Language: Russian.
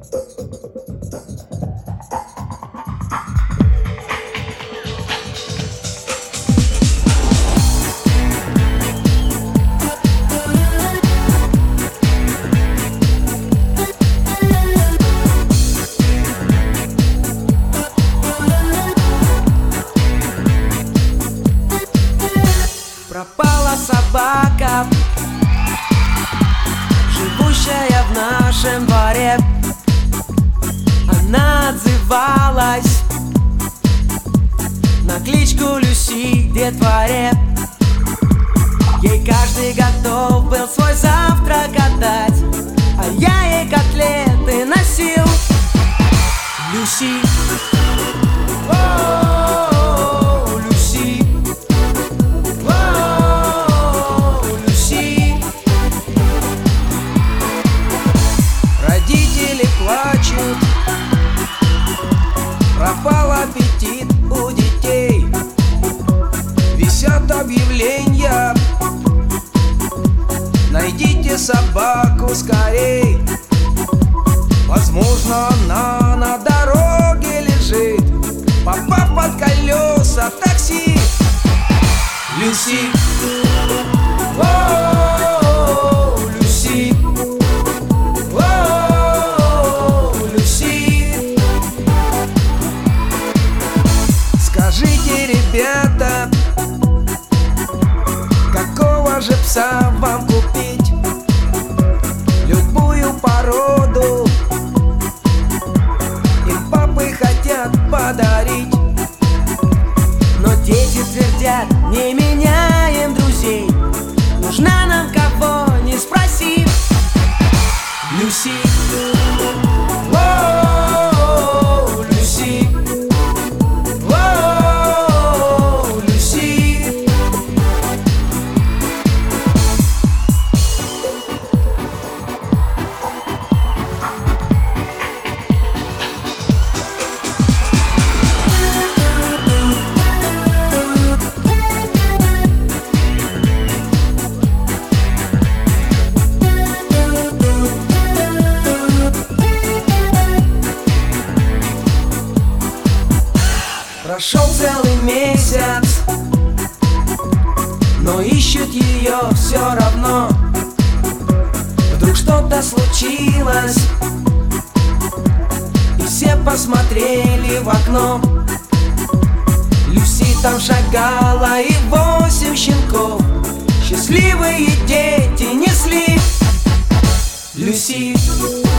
Пропала собака, живущая в нашем дворе. Она отзывалась на кличку Люси к детворе. Ей каждый готов был свой завтрак отдать, а я ей котлеты носил. Люси, о, Люси, о, Люси. Родители плачут, пропал аппетит у детей. Висят объявления: найдите собаку скорей. Возможно, она на дороге лежит, попав под колеса такси. Люси, о, Люси, о, Люси. Скажите, ребята, какого же пса вам купить? Любую породу им папы хотят подарить. Но дети твердят: не меняем друзей, нужна нам, кого не спроси. Люси, о, Люси, о, Люси. Прошел целый месяц, но ищут ее все равно. Вдруг что-то случилось, и все посмотрели в окно. Люси там шагала, и 8 щенков счастливые дети несли. Люси,